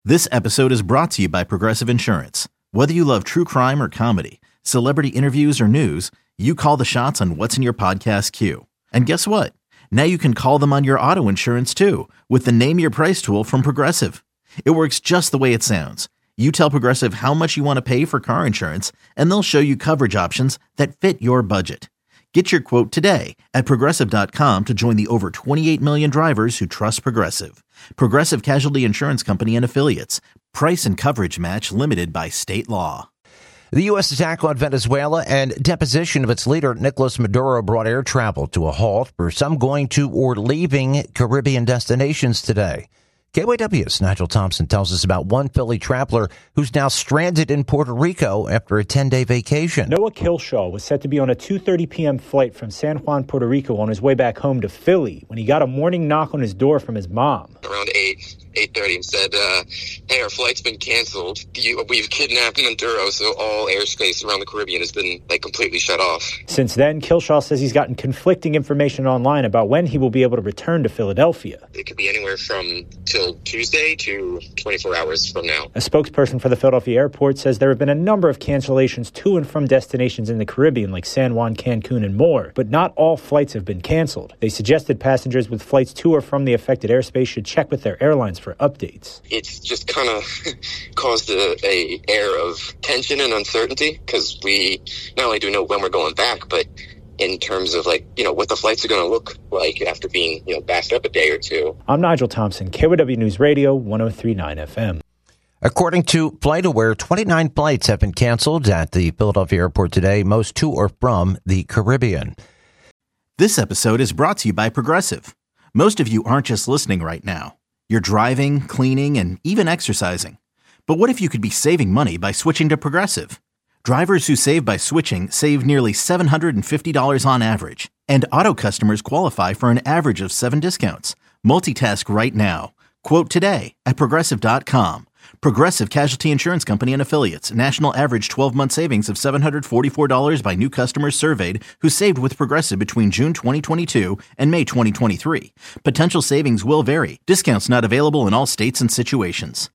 This episode is brought to you by Progressive Insurance. Whether you love true crime or comedy, celebrity interviews or news, you call the shots on what's in your podcast queue. And guess what? Now you can call them on your auto insurance too with the Name Your Price tool from Progressive. It works just the way it sounds. You tell Progressive how much you want to pay for car insurance, and they'll show you coverage options that fit your budget. Get your quote today at Progressive.com to join the over 28 million drivers who trust Progressive. Progressive Casualty Insurance Company and Affiliates. Price and coverage match limited by state law. The U.S. attack on Venezuela and deposition of its leader, Nicolas Maduro, brought air travel to a halt for some going to or leaving Caribbean destinations today. KYW's Nigel Thompson tells us about one Philly traveler who's now stranded in Puerto Rico after a 10-day vacation. Noah Kilshaw was set to be on a 2:30 p.m. flight from San Juan, Puerto Rico on his way back home to Philly when he got a morning knock on his door from his mom. Around 8:30 and said, hey, our flight's been canceled. We've kidnapped Maduro, so all airspace around the Caribbean has been completely shut off. Since then, Kilshaw says he's gotten conflicting information online about when he will be able to return to Philadelphia. It could be anywhere from till Tuesday to 24 hours from now. A spokesperson for the Philadelphia airport says there have been a number of cancellations to and from destinations in the Caribbean like San Juan, Cancun, and more, but not all flights have been canceled. They suggested passengers with flights to or from the affected airspace should check with their airlines for updates. It's just kind of caused a air of tension and uncertainty because we not only do know when we're going back, but in terms of what the flights are going to look like after being backed up a day or two. I'm Nigel Thompson, KYW News Radio, 103.9 FM. According to FlightAware, 29 flights have been canceled at the Philadelphia airport today, most to or from the Caribbean. This episode is brought to you by Progressive. Most of you aren't just listening right now. You're driving, cleaning, and even exercising. But what if you could be saving money by switching to Progressive? Drivers who save by switching save nearly $750 on average. And auto customers qualify for an average of 7 discounts. Multitask right now. Quote today at Progressive.com. Progressive Casualty Insurance Company and Affiliates. National average 12-month savings of $744 by new customers surveyed who saved with Progressive between June 2022 and May 2023. Potential savings will vary. Discounts not available in all states and situations.